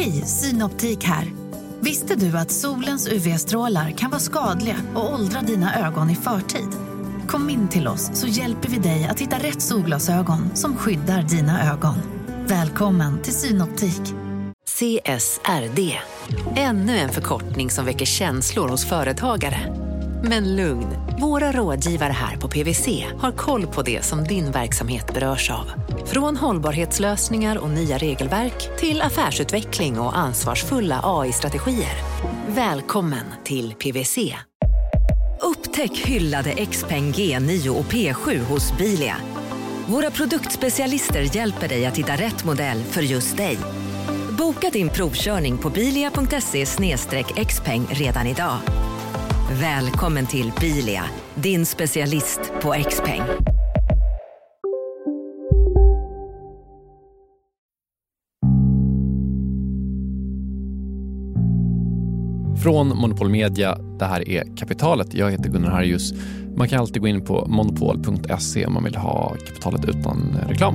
Hej, Synoptik här. Visste du att solens UV-strålar kan vara skadliga och åldra dina ögon i förtid? Kom in till oss så hjälper vi dig att hitta rätt solglasögon som skyddar dina ögon. Välkommen till Synoptik. CSRD. Ännu en förkortning som väcker känslor hos företagare. Men lugn, våra rådgivare här på PwC har koll på det som din verksamhet berörs av. Från hållbarhetslösningar och nya regelverk till affärsutveckling och ansvarsfulla AI-strategier. Välkommen till PwC. Upptäck hyllade XPeng G9 och P7 hos Bilia. Våra produktspecialister hjälper dig att hitta rätt modell för just dig. Boka din provkörning på bilia.se/xpeng redan idag. Välkommen till Bilia, din specialist på XPeng. Från Monopol Media, det här är Kapitalet. Jag heter Gunnar Harjus. Man kan alltid gå in på monopol.se om man vill ha Kapitalet utan reklam.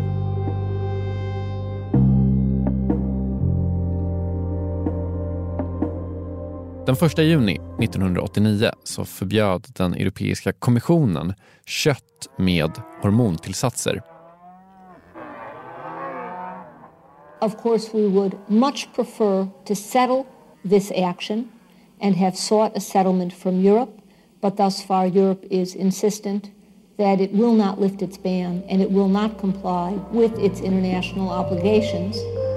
Den 1 juni 1989 så förbjöd den Europeiska kommissionen kött med hormontillsatser. Of course, we would much prefer to settle this action and have sought a settlement from Europe, but thus far Europe is insistent that it will not lift its ban and it will not comply with its international obligations.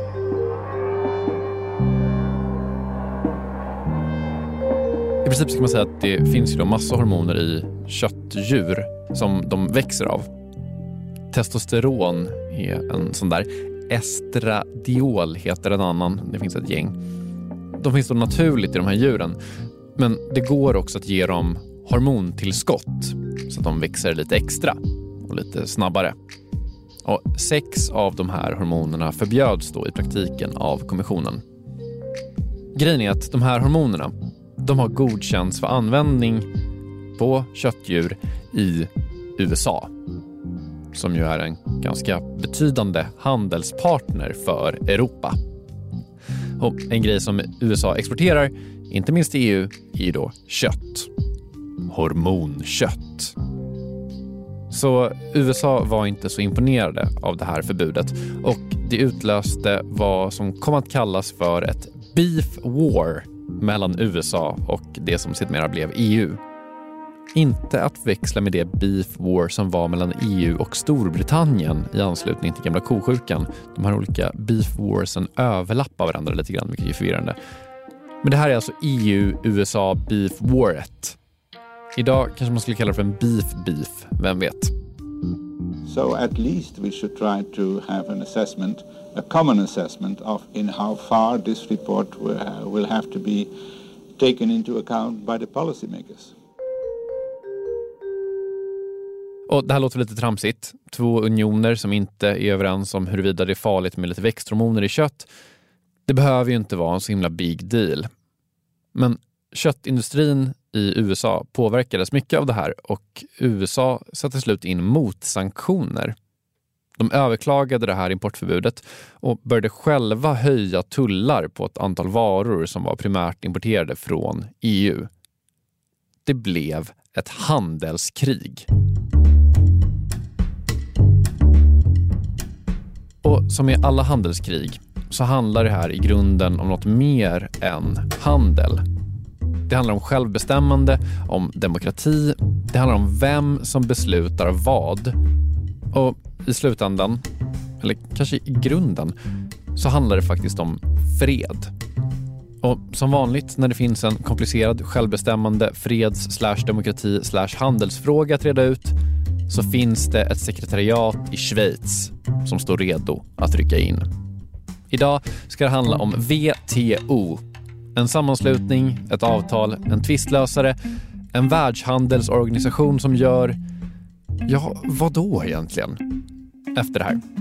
I princip ska man säga att det finns ju då massa hormoner i köttdjur som de växer av. Testosteron är en sån där. Estradiol heter en annan. Det finns ett gäng. De finns då naturligt i de här djuren. Men det går också att ge dem hormontillskott så att de växer lite extra och lite snabbare. Och 6 av de här hormonerna förbjöds då i praktiken av kommissionen. Grejen är att de här hormonerna, de har godkänts för användning på köttdjur i USA, som ju är en ganska betydande handelspartner för Europa. Och en grej som USA exporterar, inte minst i EU, är ju då kött. Hormonkött. Så USA var inte så imponerade av det här förbudet och det utlöste vad som kom att kallas för ett beef war mellan USA och det som sedermera blev EU. Inte att växla med det beef war som var mellan EU och Storbritannien i anslutning till gamla kosjukan. De här olika beef warsen överlappar varandra lite grann, vilket är förvirrande. Men det här är alltså EU-USA beef waret. Idag kanske man skulle kalla det för en beef, vem vet? So at least we should try to have an assessment, a common assessment of in how far this report will have to be taken into account by the policymakers. Och det här låter lite tramsigt. 2 unioner som inte är överens om huruvida det är farligt med lite växthormoner i kött. Det behöver ju inte vara en så himla big deal. Men köttindustrin i USA påverkades mycket av det här och USA satte slut in motsanktioner. De överklagade det här importförbudet och började själva höja tullar på ett antal varor som var primärt importerade från EU. Det blev ett handelskrig. Och som i alla handelskrig så handlar det här i grunden om något mer än handel. Det handlar om självbestämmande, om demokrati, det handlar om vem som beslutar vad. Och i slutändan, eller kanske i grunden, så handlar det faktiskt om fred. Och som vanligt när det finns en komplicerad självbestämmande freds/demokrati/handelsfråga att reda ut, så finns det ett sekretariat i Schweiz som står redo att rycka in. Idag ska det handla om WTO. En sammanslutning, ett avtal, en tvistlösare, en världshandelsorganisation som gör... Ja, vad då egentligen? Efter det här.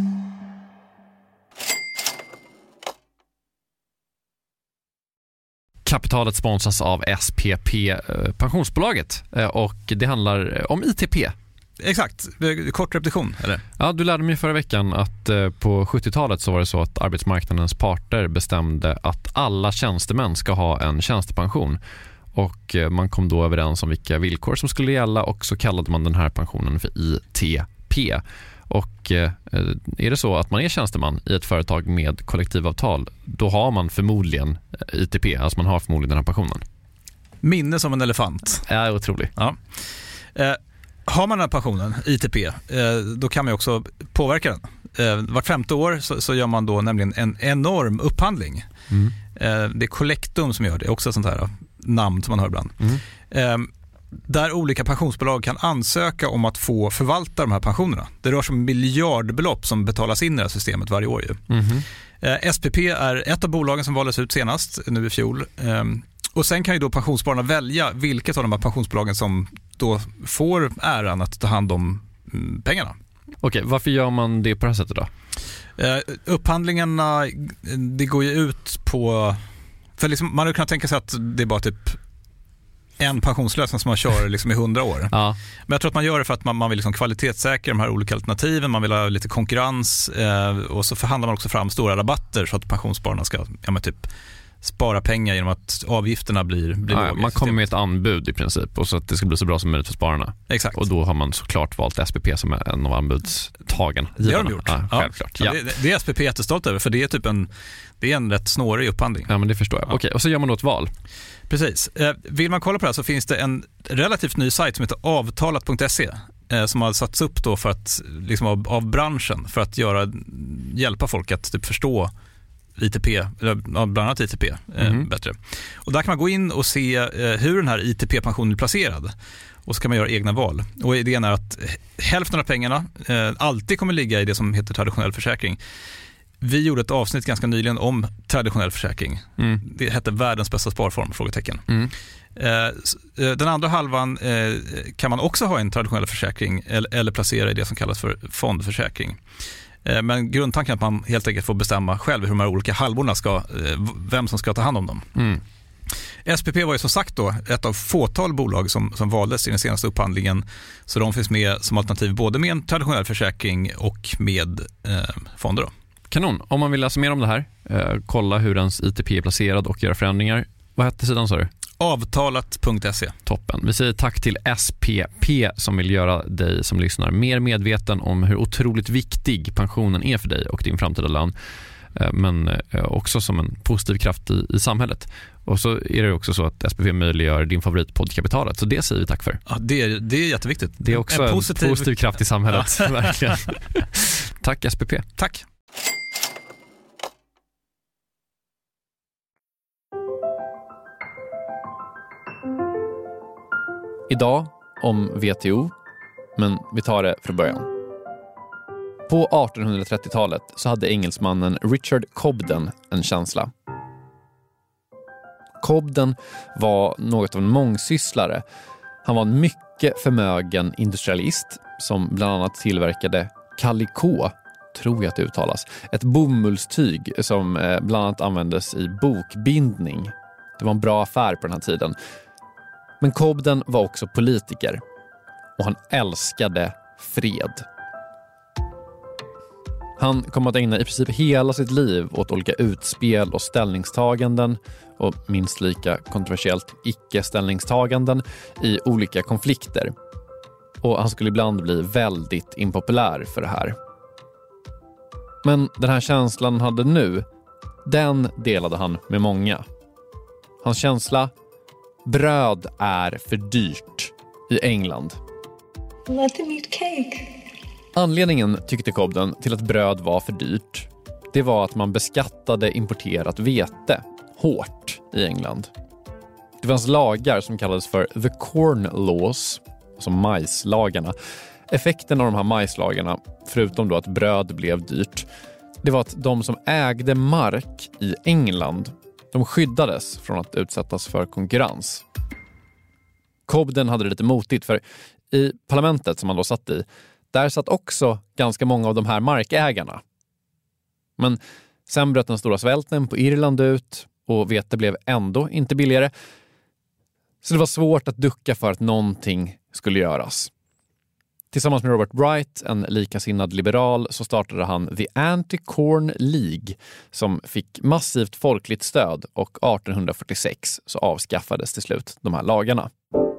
Kapitalet sponsras av SPP, pensionsbolaget, och det handlar om ITP. Exakt, kort repetition eller? Ja, du lärde mig förra veckan att på 70-talet så var det så att arbetsmarknadens parter bestämde att alla tjänstemän ska ha en tjänstepension. Och man kom då överens om vilka villkor som skulle gälla och så kallade man den här pensionen för ITP. Och är det så att man är tjänsteman i ett företag med kollektivavtal, då har man förmodligen ITP, alltså man har förmodligen den här pensionen. Minne som en elefant. Ja, otroligt. Ja. Har man den här pensionen, ITP, då kan man ju också påverka den. Vart 5:e år så gör man då nämligen en enorm upphandling. Det är Collectum som gör det, också ett sånt här namn som man hör ibland. Där olika pensionsbolag kan ansöka om att få förvalta de här pensionerna. Det rör sig om miljardbelopp som betalas in i det här systemet varje år. SPP är ett av bolagen som valdes ut senast, nu i fjol. Och sen kan ju då pensionsspararna välja vilket av de här pensionsbolagen som då får äran att ta hand om pengarna. Okej, varför gör man det på det här sättet då? Upphandlingarna, det går ju ut på... För liksom, man hade kunnat tänka sig att det är bara typ en pensionslösning som man kör liksom i 100 år. Ja. Men jag tror att man gör det för att man vill liksom kvalitetssäkra de här olika alternativen, man vill ha lite konkurrens och så förhandlar man också fram stora rabatter så att pensionsspararna ska typ spara pengar genom att avgifterna blir låga. Man kommer med ett anbud i princip och så att det ska bli så bra som möjligt för spararna. Exakt. Och då har man såklart valt SPP som är en av anbudstagen. Det har de gjort. Ja, självklart. Ja. Det är SPP jättestolt över, för det är typ en rätt snårig upphandling. Ja, men det förstår jag. Okej, och så gör man då ett val. Precis. Vill man kolla på det här så finns det en relativt ny sajt som heter avtalat.se som har satts upp då för att liksom av branschen för att hjälpa folk att typ förstå ITP, eller bland annat ITP bättre. Och där kan man gå in och se hur den här ITP-pensionen är placerad. Och så kan man göra egna val. Och idén är att hälften av pengarna alltid kommer ligga i det som heter traditionell försäkring. Vi gjorde ett avsnitt ganska nyligen om traditionell försäkring. Det hette världens bästa sparform, frågetecken. Den andra halvan kan man också ha en traditionell försäkring eller placera i det som kallas för fondförsäkring. Men grundtanken är att man helt enkelt får bestämma själv hur de här olika halvorna vem som ska ta hand om dem. SPP var ju som sagt då ett av fåtal bolag som valdes i den senaste upphandlingen, så de finns med som alternativ både med en traditionell försäkring och med fonder då. Kanon. Om man vill läsa mer om det här, kolla hur ens ITP är placerad och göra förändringar. Vad hette sidan, sa du? Avtalat.se. Toppen. Vi säger tack till SPP som vill göra dig som lyssnar mer medveten om hur otroligt viktig pensionen är för dig och din framtida lön. Men också som en positiv kraft i samhället. Och så är det också så att SPP möjliggör din favoritpoddkapitalet. Så det säger vi tack för. Ja, det är jätteviktigt. Det är också en positiv kraft i samhället. Ja. Verkligen. Tack SPP. Tack. Idag om WTO, men vi tar det från början. På 1830-talet så hade engelsmannen Richard Cobden en känsla. Cobden var något av en mångsysslare. Han var en mycket förmögen industrialist som bland annat tillverkade calico, tror jag att det uttalas. Ett bomullstyg som bland annat användes i bokbindning. Det var en bra affär på den här tiden. Men Cobden var också politiker och han älskade fred. Han kom att ägna i princip hela sitt liv åt olika utspel och ställningstaganden och minst lika kontroversiellt icke-ställningstaganden i olika konflikter. Och han skulle ibland bli väldigt impopulär för det här. Men den här känslan han hade nu, den delade han med många. Hans känsla: bröd är för dyrt i England. Let them eat cake. Anledningen, tyckte Cobden, till att bröd var för dyrt, det var att man beskattade importerat vete hårt i England. Det fanns lagar som kallades för the corn laws, alltså majslagarna. Effekten av de här majslagarna, förutom då att bröd blev dyrt, det var att de som ägde mark i England, de skyddades från att utsättas för konkurrens. Cobden hade det lite motigt, för i parlamentet som han då satt i, där satt också ganska många av de här markägarna. Men sen bröt den stora svälten på Irland ut och vete blev ändå inte billigare. Så det var svårt att ducka för att någonting skulle göras. Tillsammans med Robert Wright, en likasinnad liberal, så startade han The Anti-Corn League som fick massivt folkligt stöd, och 1846 så avskaffades till slut de här lagarna.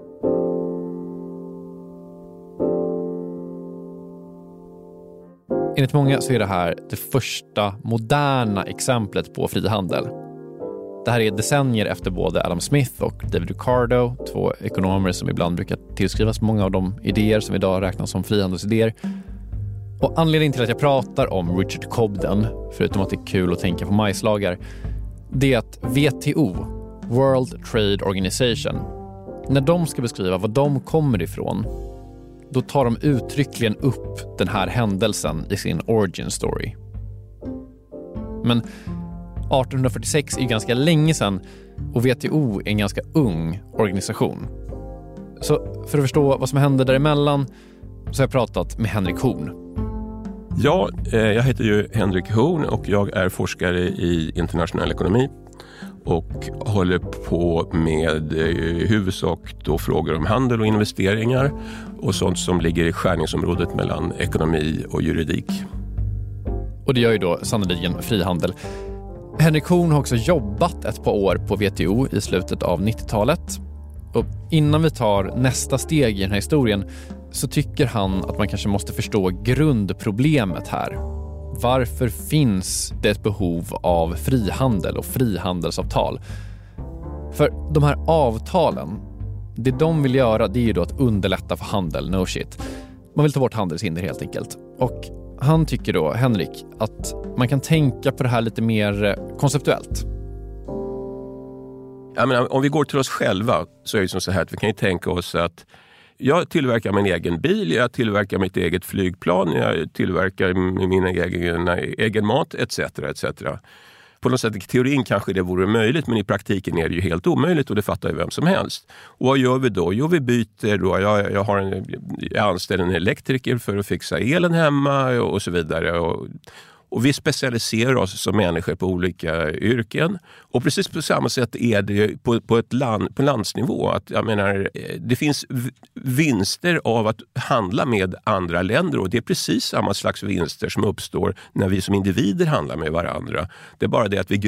Enligt många så är det här det första moderna exemplet på frihandel. Det här är decennier efter både Adam Smith och David Ricardo, två ekonomer som ibland brukar tillskrivas många av de idéer som idag räknas som frihandelsidéer. Och anledningen till att jag pratar om Richard Cobden, förutom att det är kul att tänka på majslagar, det är att WTO, World Trade Organization, när de ska beskriva vad de kommer ifrån, då tar de uttryckligen upp den här händelsen i sin origin story. Men 1846 är ju ganska länge sedan, och WTO är en ganska ung organisation. Så för att förstå vad som hände däremellan så har jag pratat med Henrik Horn. Ja, jag heter ju Henrik Horn och jag är forskare i internationell ekonomi och håller på med huvudsak då frågor om handel och investeringar och sånt som ligger i skärningsområdet mellan ekonomi och juridik. Och det gör ju då sannoliken frihandel. Henrik Horn har också jobbat ett par år på WTO i slutet av 90-talet. Och innan vi tar nästa steg i den här historien så tycker han att man kanske måste förstå grundproblemet här. Varför finns det ett behov av frihandel och frihandelsavtal? För de här avtalen, det de vill göra, det är ju då att underlätta för handel, no shit. Man vill ta bort handelshinder helt enkelt. Och han tycker då, Henrik, att man kan tänka på det här lite mer konceptuellt. Jag menar, om vi går till oss själva så är det som så här att vi kan ju tänka oss att jag tillverkar min egen bil, jag tillverkar mitt eget flygplan, jag tillverkar min egen mat, etc. etc. På något sätt i teorin kanske det vore möjligt, men i praktiken är det ju helt omöjligt och det fattar ju vem som helst. Och vad gör vi då? Jo, vi byter då. Jag anställer en elektriker för att fixa elen hemma och så vidare. Och vi specialiserar oss som människor på olika yrken. Och precis på samma sätt är det på landsnivå. Att, jag menar, det finns vinster av att handla med andra länder. Och det är precis samma slags vinster som uppstår när vi som individer handlar med varandra. Det är bara det att vi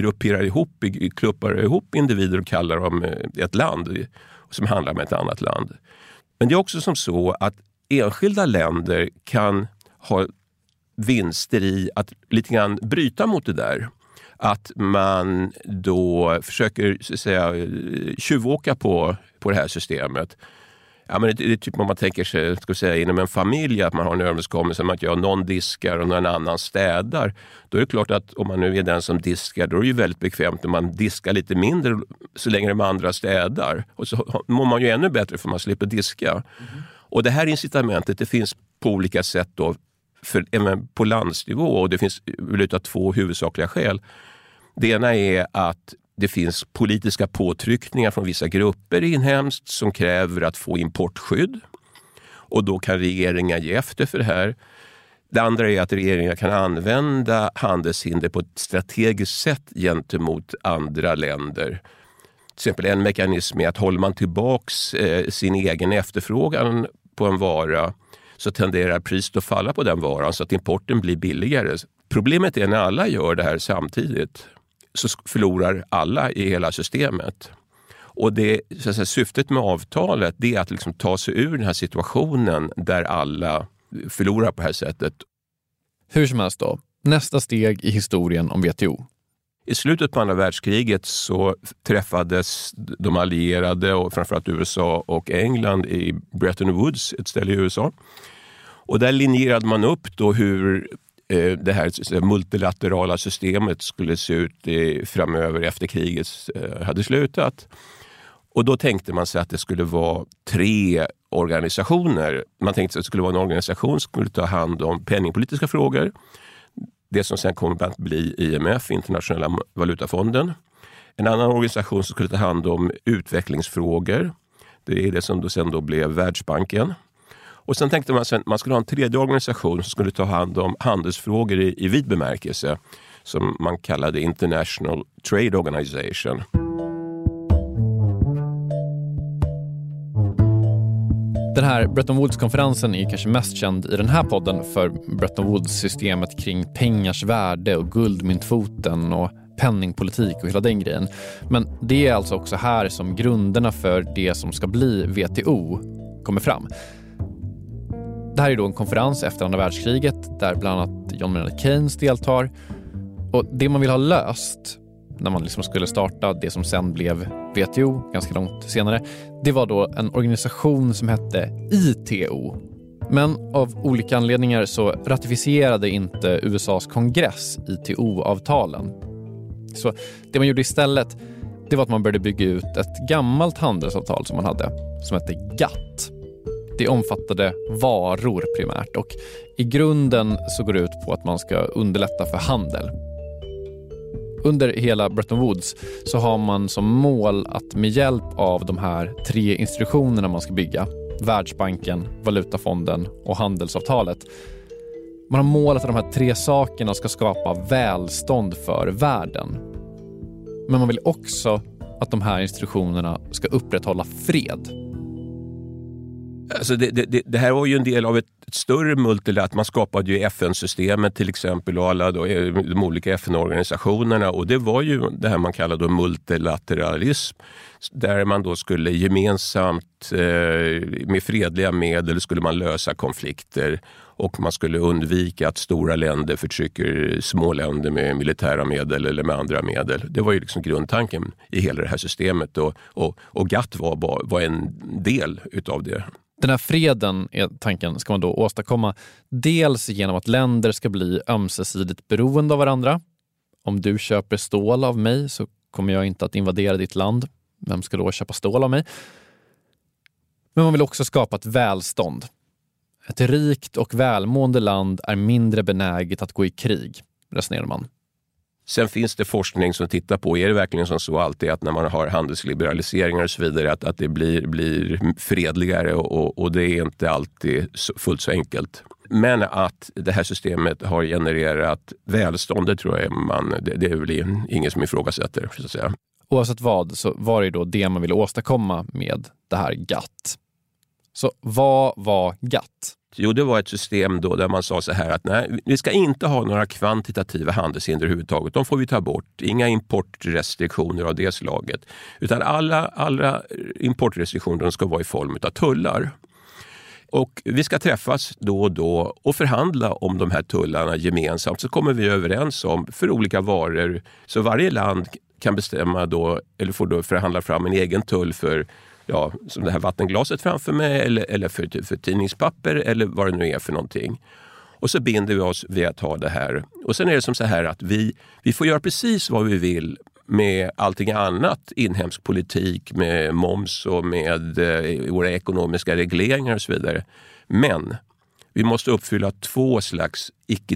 klumpar ihop individer och kallar dem ett land som handlar med ett annat land. Men det är också som så att enskilda länder kan ha vinster i att lite grann bryta mot det där. Att man då försöker så att säga tjuvåka på det här systemet. Ja, men det är typ om man tänker sig, ska säga, inom en familj att man har en överenskommelse om att någon diskar och någon annan städar. Då är det klart att om man nu är den som diskar, då är det ju väldigt bekvämt om man diskar lite mindre så länge de andra städar. Och så mår man ju ännu bättre för man slipper diska. Mm. Och det här incitamentet, det finns på olika sätt då på landsnivå, och det finns utav två huvudsakliga skäl. Det ena är att det finns politiska påtryckningar från vissa grupper inhemskt som kräver att få importskydd, och då kan regeringar ge efter för det här. Det andra är att regeringar kan använda handelshinder på ett strategiskt sätt gentemot andra länder. Till exempel en mekanism är att håller man tillbaks sin egen efterfrågan på en vara, så tenderar priset att falla på den varan så att importen blir billigare. Problemet är när alla gör det här samtidigt så förlorar alla i hela systemet. Och det, så att säga, syftet med avtalet, det är att liksom ta sig ur den här situationen där alla förlorar på det här sättet. Hur som helst då, nästa steg i historien om WTO. I slutet på andra världskriget så träffades de allierade och framförallt USA och England i Bretton Woods, ett ställe i USA. Och där linjerade man upp då hur det här multilaterala systemet skulle se ut framöver efter kriget hade slutat. Och då tänkte man sig att det skulle vara 3 organisationer. Man tänkte att det skulle vara en organisation som skulle ta hand om penningpolitiska frågor. Det som sen kommer att bli IMF, Internationella valutafonden. En annan organisation som skulle ta hand om utvecklingsfrågor. Det är det som då sen då blev Världsbanken. Och sen tänkte man att man skulle ha en tredje organisation som skulle ta hand om handelsfrågor i vid bemärkelse. Som man kallade International Trade Organization. Den här Bretton Woods-konferensen är kanske mest känd i den här podden för Bretton Woods-systemet kring pengars värde och guldmyntfoten och penningpolitik och hela den grejen. Men det är alltså också här som grunderna för det som ska bli WTO kommer fram. Det här är då en konferens efter andra världskriget där bland annat John Maynard Keynes deltar. Och det man vill ha löst när man liksom skulle starta det som sen blev WTO ganska långt senare, det var då en organisation som hette ITO. Men av olika anledningar så ratificerade inte USAs kongress ITO-avtalen. Så det man gjorde istället, det var att man började bygga ut ett gammalt handelsavtal som man hade, som hette GATT. Det omfattade varor primärt och i grunden så går det ut på att man ska underlätta för handel. Under hela Bretton Woods så har man som mål att med hjälp av de här 3 institutionerna man ska bygga, Världsbanken, Valutafonden och handelsavtalet, man har målet att de här 3 sakerna ska skapa välstånd för världen. Men man vill också att de här institutionerna ska upprätthålla fred. Alltså det här var ju en del av ett större multilaterat. Man skapade ju FN-systemet till exempel och alla då, de olika FN-organisationerna, och det var ju det här man kallar då multilateralism, där man då skulle gemensamt med fredliga medel skulle man lösa konflikter och man skulle undvika att stora länder förtrycker små länder med militära medel eller med andra medel. Det var ju liksom grundtanken i hela det här systemet och GATT var en del utav det. Den här freden, är tanken, ska man då åstadkomma dels genom att länder ska bli ömsesidigt beroende av varandra. Om du köper stål av mig så kommer jag inte att invadera ditt land. Vem ska då köpa stål av mig? Men man vill också skapa ett välstånd. Ett rikt och välmående land är mindre benäget att gå i krig, resonerar man. Sen finns det forskning som tittar på, är det verkligen som så alltid att när man har handelsliberaliseringar och så vidare att det blir fredligare och det är inte alltid fullt så enkelt. Men att det här systemet har genererat välstånd, det tror jag det är väl ingen som ifrågasätter, så att säga. Oavsett vad så var det då det man ville åstadkomma med det här GATT. Så vad var GATT? Jo, det var ett system då där man sa så här att nej, vi ska inte ha några kvantitativa handelshinder överhuvudtaget. De får vi ta bort. Inga importrestriktioner av det slaget. Utan alla importrestriktioner ska vara i form av tullar. Och vi ska träffas då och då och förhandla om de här tullarna gemensamt. Så kommer vi överens om för olika varor. Så varje land kan bestämma då, eller får då förhandla fram en egen tull för, ja, som det här vattenglaset framför mig eller för tidningspapper eller vad det nu är för någonting. Och så binder vi oss vid att ha det här. Och sen är det som så här att vi får göra precis vad vi vill med allting annat, inhemsk politik, med moms och med våra ekonomiska regleringar och så vidare. Men vi måste uppfylla 2 slags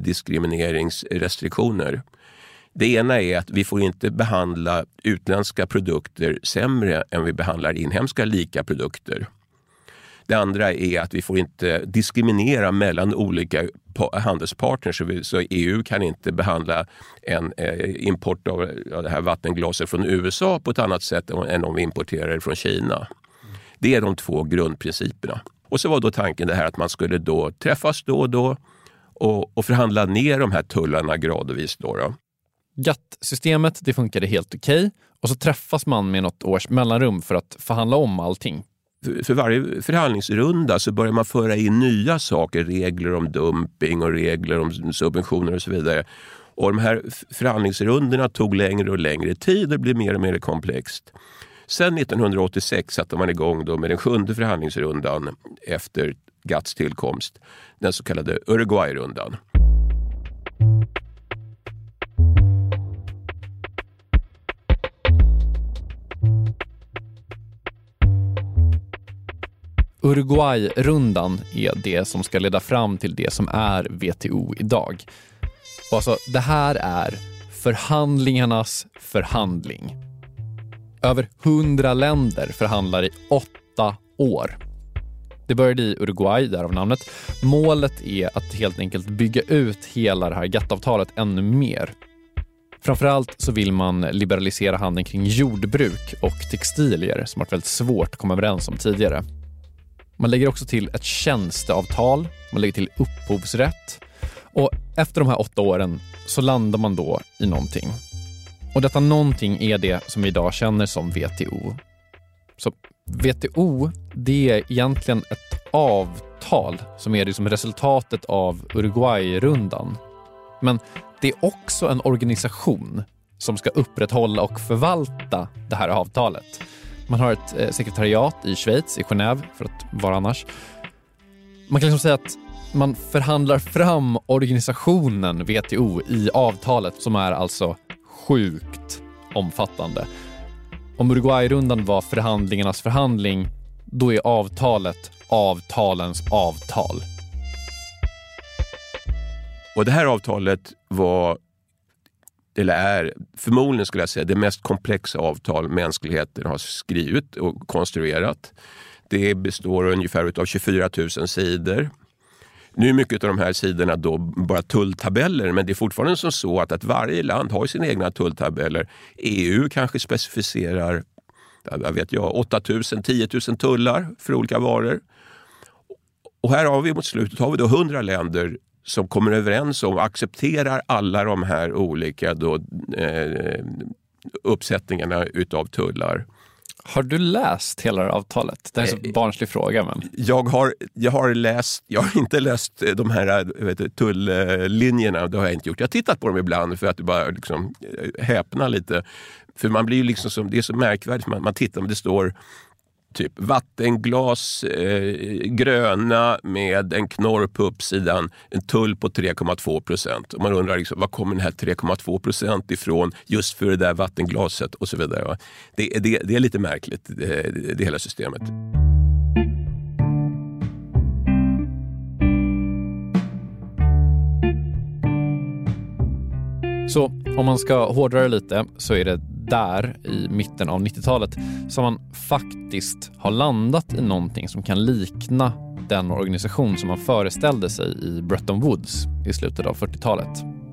icke-diskrimineringsrestriktioner. Det ena är att vi får inte behandla utländska produkter sämre än vi behandlar inhemska lika produkter. Det andra är att vi får inte diskriminera mellan olika handelspartners. Så EU kan inte behandla en import av det här vattenglaset från USA på ett annat sätt än om vi importerar det från Kina. Det är de 2 grundprinciperna. Och så var då tanken det här att man skulle då träffas då och då och förhandla ner de här tullarna gradvis då. GATT-systemet, det funkade helt okej. Och så träffas man med något års mellanrum för att förhandla om allting. För varje förhandlingsrunda så börjar man föra in nya saker, regler om dumping och regler om subventioner och så vidare. Och de här förhandlingsrundorna tog längre och längre tid, det blev mer och mer komplext. Sen 1986 satte man igång då med den 7:e förhandlingsrundan efter GATTs tillkomst, den så kallade Uruguay-rundan. Uruguay-rundan är det som ska leda fram till det som är WTO idag. Och alltså, det här är förhandlingarnas förhandling. Över 100 länder förhandlar i 8 år. Det började i Uruguay, därav namnet. Målet är att helt enkelt bygga ut hela det här GATT-avtalet ännu mer. Framförallt så vill man liberalisera handeln kring jordbruk och textilier som har varit väldigt svårt att komma överens om tidigare. Man lägger också till ett tjänsteavtal, man lägger till upphovsrätt. Och efter de här 8 åren så landar man då i någonting. Och detta någonting är det som vi idag känner som WTO. Så WTO, det är egentligen ett avtal som är liksom resultatet av Uruguay-rundan. Men det är också en organisation som ska upprätthålla och förvalta det här avtalet. Man har ett sekretariat i Schweiz, i Genève, för att vara annars. Man kan liksom säga att man förhandlar fram organisationen WTO i avtalet som är alltså sjukt omfattande. Om Uruguay-rundan var förhandlingarnas förhandling, då är avtalet avtalens avtal. Och det här avtalet var, eller är, förmodligen skulle jag säga, det mest komplexa avtal mänskligheten har skrivit och konstruerat. Det består ungefär av 24 000 sidor. Nu är mycket av de här sidorna då bara tulltabeller, men det är fortfarande som så att varje land har sina egna tulltabeller. EU kanske specificerar 8 000, 10 000 tullar för olika varor. Och här har vi mot slutet har vi då 100 länder som kommer överens om och accepterar alla de här olika då, uppsättningarna utav tullar. Har du läst hela avtalet? Det är en så barnslig fråga. Men. Jag har inte läst de här tulllinjerna, det har jag inte gjort. Jag har tittat på dem ibland för att bara liksom häpna lite. För man blir ju liksom det är så märkvärdigt. Man tittar och det står typ vattenglas, gröna med en knorr på uppsidan, en tull på 3,2%. Och man undrar liksom, var kommer den här 3,2% ifrån just för det där vattenglaset och så vidare. Det är lite märkligt, det hela systemet. Så om man ska hårdra det lite så är det där i mitten av 90-talet som man faktiskt har landat i någonting som kan likna den organisation som man föreställde sig i Bretton Woods i slutet av 40-talet.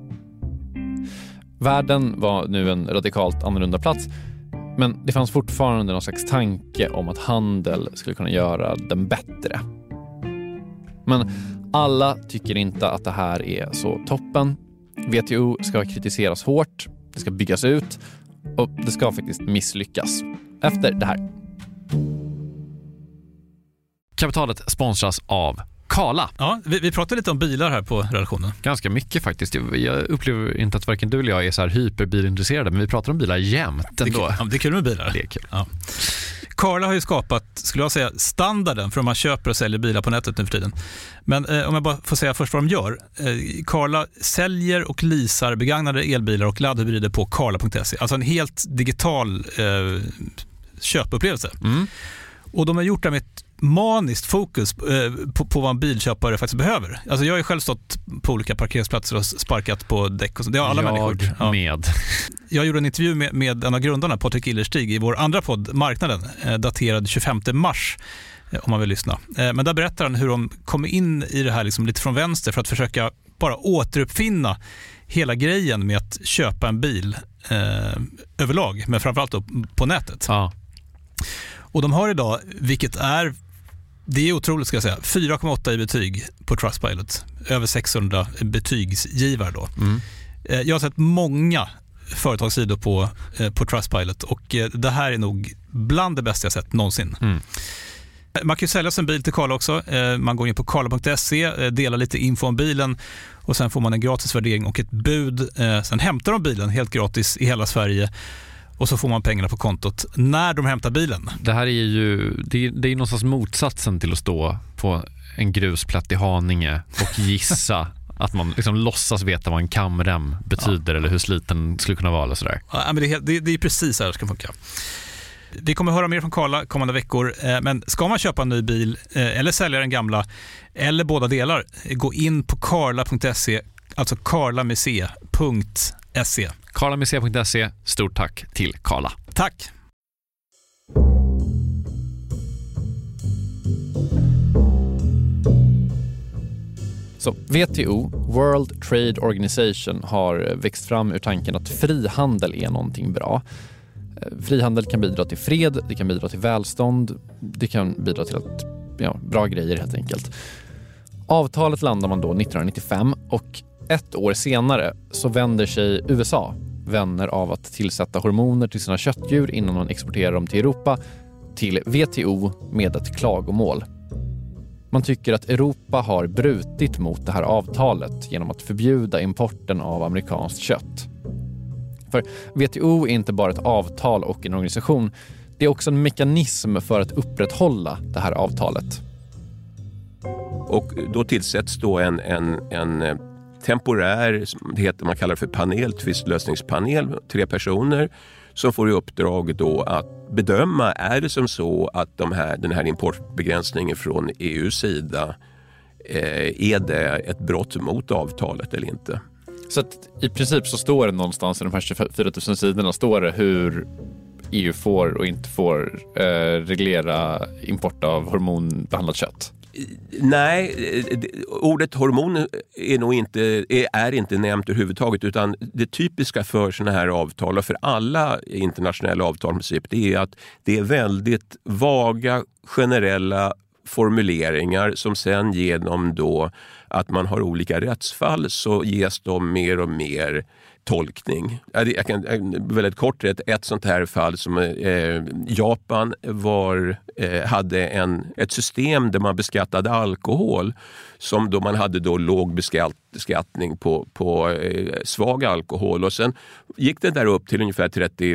Världen var nu en radikalt annorlunda plats, men det fanns fortfarande någon slags tanke om att handel skulle kunna göra den bättre. Men alla tycker inte att det här är så toppen. WTO ska kritiseras hårt, det ska byggas ut och det ska faktiskt misslyckas. Efter det här. Kapitalet sponsras av Carla. Ja, vi pratade lite om bilar här på redaktionen. Ganska mycket faktiskt. Jag upplever inte att varken du eller jag är så här hyperbilintresserade, men vi pratar om bilar jämt ändå. Det är kul med bilar. Det är kul. Ja. Carla har ju skapat, skulle jag säga, standarden för om man köper och säljer bilar på nätet nu för tiden. Men om jag bara får säga först vad de gör. Carla säljer och leasar begagnade elbilar och laddhybrider på carla.se. Alltså en helt digital köpupplevelse. Mm. Och de har gjort det med ett maniskt fokus på vad en bilköpare faktiskt behöver. Alltså jag har ju själv stått på olika parkeringsplatser och sparkat på däck och så. Det har alla människor. Med. Jag gjorde en intervju med en av grundarna, Patrik Illerstig, i vår andra podd, Marknaden, daterad 25 mars, om man vill lyssna. Men där berättar han hur de kom in i det här liksom lite från vänster för att försöka bara återuppfinna hela grejen med att köpa en bil överlag, men framförallt då på nätet. Ja. Och de har idag, vilket är, det är otroligt ska jag säga, 4,8 i betyg på Trustpilot. Över 600 betygsgivare då. Mm. Jag har sett många företagssidor på Trustpilot och det här är nog bland det bästa jag sett någonsin. Mm. Man kan ju sälja sin bil till Carla också. Man går in på carla.se, delar lite info om bilen och sen får man en gratis värdering och ett bud. Sen hämtar de bilen helt gratis i hela Sverige. Och så får man pengarna på kontot när de hämtar bilen. Det här är ju det är någonstans motsatsen till att stå på en grusplätt i Haninge och gissa att man liksom låtsas veta vad en kamrem betyder eller hur sliten skulle kunna vara eller sådär. Ja, men det är precis så här det ska funka. Vi kommer höra mer från Carla kommande veckor, men ska man köpa en ny bil eller sälja den gamla eller båda delar, gå in på carla.se, alltså carlamec.se. carlamec.se, stort tack till Carla. Tack! Så WTO, World Trade Organization, har växt fram ur tanken att frihandel är någonting bra. Frihandel kan bidra till fred, det kan bidra till välstånd, det kan bidra till att bra grejer helt enkelt. Avtalet landar man då 1995 och ett år senare så vänder sig USA, vänner av att tillsätta hormoner till sina köttdjur innan man exporterar dem till Europa, till WTO med ett klagomål. Man tycker att Europa har brutit mot det här avtalet genom att förbjuda importen av amerikanskt kött. För WTO är inte bara ett avtal och en organisation, det är också en mekanism för att upprätthålla det här avtalet. Och då tillsätts då en temporär, det heter, man kallar för panel, tvistlösningspanel, 3 personer som får i uppdrag då att bedöma, är det som så att den här importbegränsningen från EUs sida, är det ett brott mot avtalet eller inte? Så att i princip så står det någonstans i de här 24 000 sidorna står det hur EU får och inte får reglera import av hormonbehandlat kött. Nej, ordet hormon är inte nämnt överhuvudtaget, utan det typiska för sådana här avtal och för alla internationella avtal det är att det är väldigt vaga, generella formuleringar som sen genom då att man har olika rättsfall så ges de mer och mer tolkning. Jag kan väldigt kort ett sånt här fall som Japan hade ett system där man beskattade alkohol som då man hade då låg beskattning på svag alkohol, och sen gick det där upp till ungefär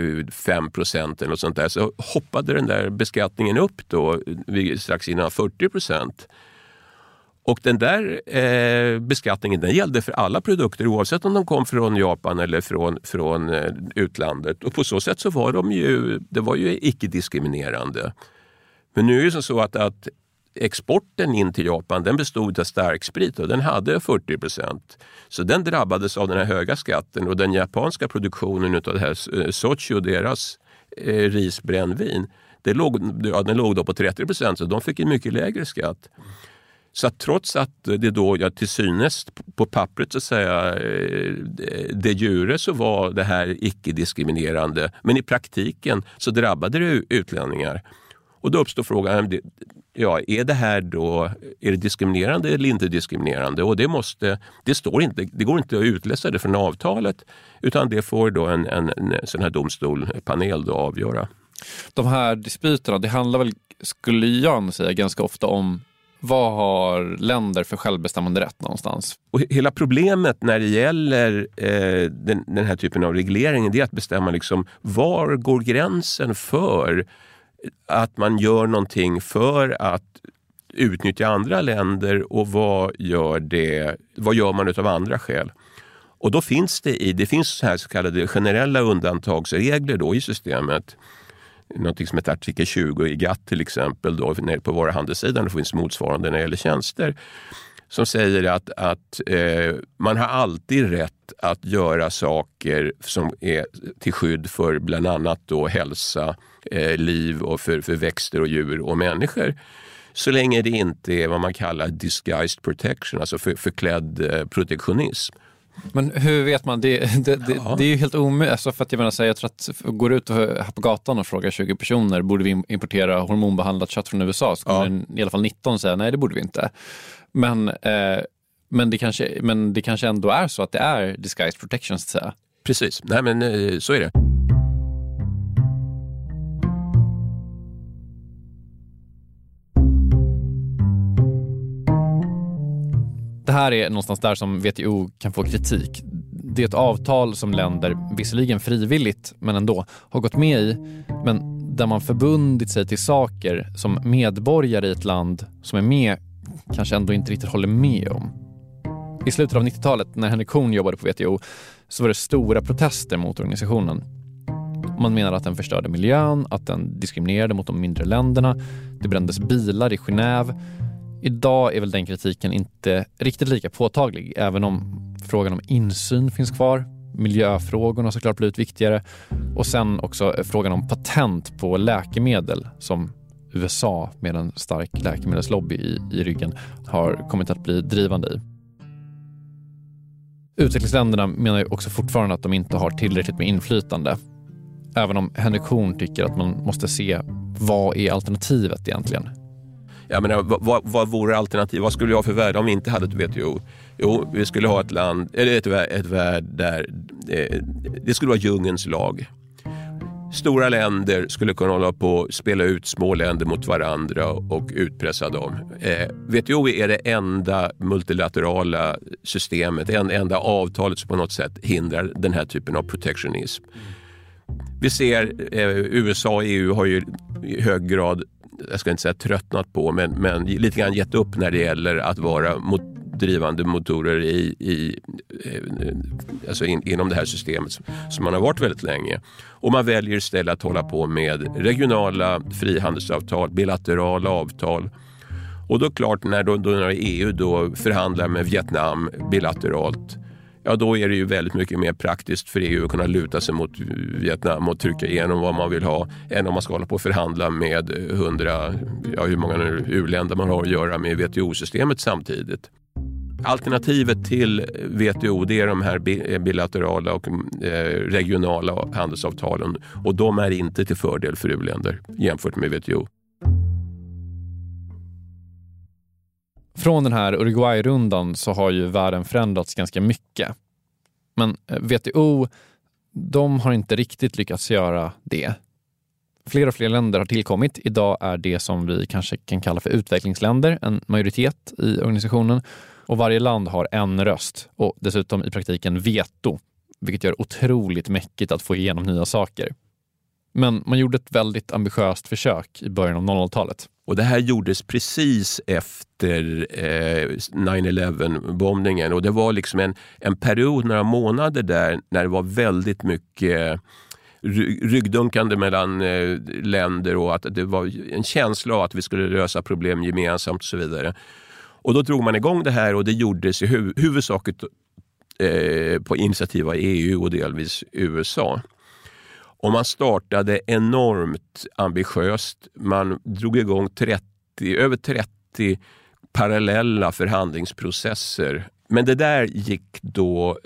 35% eller sånt där, så hoppade den där beskattningen upp då strax innan 40%. Och den där beskattningen den gällde för alla produkter oavsett om de kom från Japan eller från utlandet. Och på så sätt så var det var ju icke-diskriminerande. Men nu är det så att exporten in till Japan den bestod av starksprit och den hade 40%. Så den drabbades av den här höga skatten, och den japanska produktionen av det här Sochi och deras risbrännvin den låg då på 30%, så de fick en mycket lägre skatt. Så att trots att det då till synes på pappret så att säga de jure så var det här icke-diskriminerande, men i praktiken så drabbade det utlänningar. Och då uppstår frågan, är det här då, är det diskriminerande eller inte diskriminerande? Och det går inte att utläsa det från avtalet, utan det får då en sån här domstolpanel då avgöra. De här dispyterna, det handlar väl, skulle jag säga, ganska ofta om vad har länder för självbestämmande rätt någonstans? Och hela problemet när det gäller den här typen av reglering, det är att bestämma liksom, var går gränsen för att man gör någonting för att utnyttja andra länder, och vad gör man av andra skäl? Och då finns det finns så kallade generella undantagsregler då i systemet. Någonting som heter artikel 20 i GATT till exempel då, på varuhandelssidan, det finns motsvarande när det gäller tjänster, som säger att man har alltid rätt att göra saker som är till skydd för bland annat då hälsa, liv och för växter och djur och människor, så länge det inte är vad man kallar disguised protection, alltså förklädd protektionism. Men hur vet man? Det är ju helt omöjligt. Alltså för att jag tror att går ut här på gatan och frågar 20 personer, borde vi importera hormonbehandlat kött från USA? Så kommer i alla fall 19 säga, nej det borde vi inte. Men det kanske ändå är så att det är disguised protection, så att säga. Precis, nej men så är det. Det här är någonstans där som WTO kan få kritik. Det är ett avtal som länder, visserligen frivilligt men ändå, har gått med i, men där man förbundit sig till saker som medborgare i ett land som är med kanske ändå inte riktigt håller med om. I slutet av 90-talet när Henry Cohn jobbade på WTO så var det stora protester mot organisationen. Man menar att den förstörde miljön, att den diskriminerade mot de mindre länderna. Det brändes bilar i Genève. Idag är väl den kritiken inte riktigt lika påtaglig, även om frågan om insyn finns kvar. Miljöfrågorna har såklart blivit viktigare. Och sen också frågan om patent på läkemedel, som USA med en stark läkemedelslobby i ryggen har kommit att bli drivande i. Utvecklingsländerna menar ju också fortfarande att de inte har tillräckligt med inflytande. Även om Henry Cohn tycker att man måste se vad är alternativet egentligen. Jag menar, vad vore alternativ? Vad skulle vi ha för värld om vi inte hade ett WTO? Jo, vi skulle ha ett land, eller ett värld där det skulle vara djungelns lag. Stora länder skulle kunna hålla på att spela ut små länder mot varandra och utpressa dem. WTO är det enda multilaterala systemet, det enda avtalet som på något sätt hindrar den här typen av protektionism. Vi ser USA och EU har ju i hög grad, jag ska inte säga tröttnat på, men lite grann gett upp när det gäller att vara drivande motorer inom det här systemet som man har varit väldigt länge. Och man väljer istället att hålla på med regionala frihandelsavtal, bilaterala avtal. Och då klart, när EU då förhandlar med Vietnam bilateralt, ja, då är det ju väldigt mycket mer praktiskt för EU att kunna luta sig mot Vietnam och trycka igenom vad man vill ha, än om man ska hålla på och förhandla med 100, hur många u-länder man har att göra med WTO-systemet samtidigt. Alternativet till WTO, det är de här bilaterala och regionala handelsavtalen, och de är inte till fördel för u-länder jämfört med WTO. Från den här Uruguay-rundan så har ju världen förändrats ganska mycket. Men WTO, de har inte riktigt lyckats göra det. Fler och fler länder har tillkommit. Idag är det som vi kanske kan kalla för utvecklingsländer en majoritet i organisationen. Och varje land har en röst och dessutom i praktiken veto, vilket gör otroligt mäckigt att få igenom nya saker. Men man gjorde ett väldigt ambitiöst försök i början av 00-talet. Och det här gjordes precis efter 9/11-bombningen. Och det var liksom en period, några månader där, när det var väldigt mycket ryggdunkande mellan länder och att det var en känsla av att vi skulle lösa problem gemensamt och så vidare. Och då drog man igång det här, och det gjordes i huvudsak på initiativ av EU och delvis USA. Och man startade enormt ambitiöst. Man drog igång över 30 parallella förhandlingsprocesser. Men det där gick då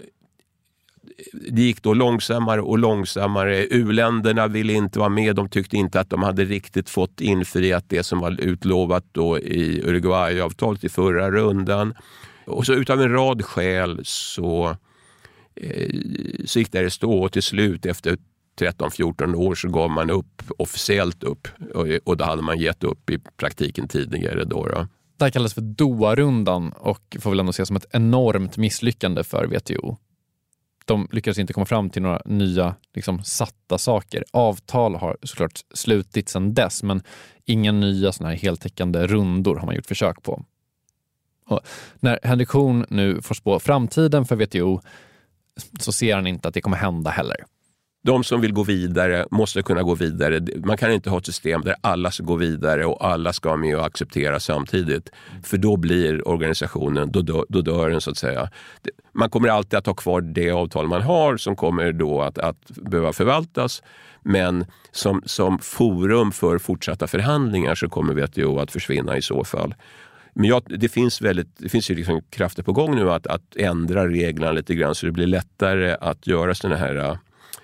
långsammare och långsammare. U-länderna ville inte vara med. De tyckte inte att de hade riktigt fått infriat det som var utlovat då i Uruguay-avtalet i förra rundan. Och så utav en rad skäl så gick det stå, och till slut efter 13-14 år så gav man officiellt upp, och då hade man gett upp i praktiken tidigare då. Det här kallas för Doha-rundan och får väl ändå ses som ett enormt misslyckande för WTO. De lyckades inte komma fram till några nya satta saker. Avtal har såklart slutit sedan dess, men inga nya såna här heltäckande rundor har man gjort försök på. Och när Henrik Horn nu får spå framtiden för WTO så ser han inte att det kommer hända heller. De som vill gå vidare måste kunna gå vidare. Man kan inte ha ett system där alla ska gå vidare och alla ska med och acceptera samtidigt. För då blir organisationen, då dör den så att säga. Man kommer alltid att ha kvar det avtal man har som kommer då att behöva förvaltas. Men som forum för fortsatta förhandlingar så kommer WTO att försvinna i så fall. Men det finns ju krafter på gång nu att ändra reglerna lite grann så det blir lättare att göra sådana här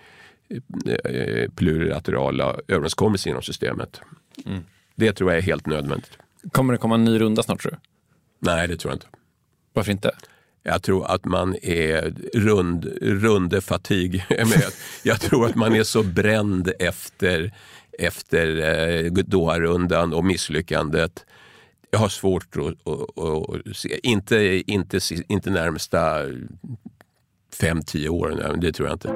plurilaterala överenskommelser inom systemet. Mm. Det tror jag är helt nödvändigt. Kommer det komma en ny runda snart, tror du? Nej, det tror jag inte. Varför inte? Jag tror att man är rundefatig. Jag tror att man är så bränd efter Doha-rundan och misslyckandet. Jag har svårt att se. Inte närmsta 5-10 år. Det tror jag inte.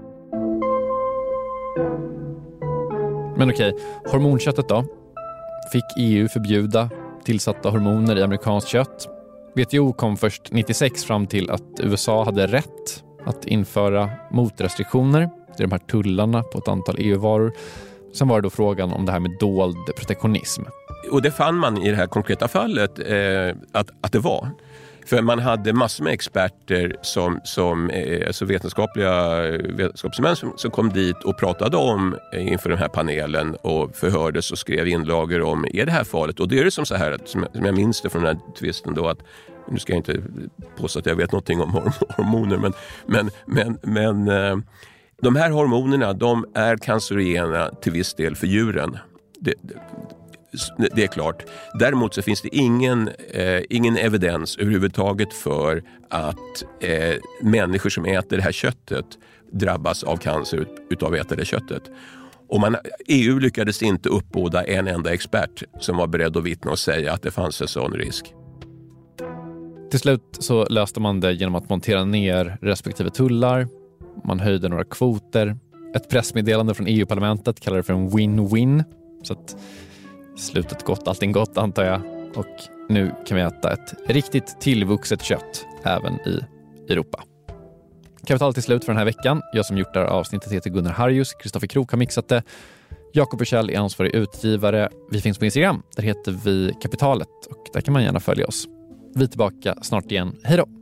Men okej, hormonköttet då? Fick EU förbjuda tillsatta hormoner i amerikanskt kött? WTO kom först 96 fram till att USA hade rätt att införa motrestriktioner. Det är de här tullarna på ett antal EU-varor. Sen var det då frågan om det här med dold protektionism. Och det fann man i det här konkreta fallet att det var. För man hade massor med experter alltså vetenskapsmän som kom dit och pratade om inför den här panelen och förhördes och skrev inlagor om är det här farligt. Och det är det som så här, som jag minns det från den här tvisten då, att nu ska jag inte påstå att jag vet någonting om hormoner, men de här hormonerna, de är cancerogena till viss del för djuren. Det är klart. Däremot så finns det ingen evidens överhuvudtaget för att människor som äter det här köttet drabbas av cancer utav att äta det köttet. Och EU lyckades inte uppbåda en enda expert som var beredd att vittna och säga att det fanns en sån risk. Till slut så löste man det genom att montera ner respektive tullar. Man höjde några kvoter. Ett pressmeddelande från EU-parlamentet kallade det för en win-win. Så att slutet gott, allting gott antar jag. Och nu kan vi äta ett riktigt tillvuxet kött även i Europa. Kapital till slut för den här veckan. Jag som gjort det här avsnittet heter Gunnar Harjus. Kristoffer Krook har mixat det. Jakob Bursell är ansvarig utgivare. Vi finns på Instagram. Där heter vi Kapitalet och där kan man gärna följa oss. Vi är tillbaka snart igen. Hej då!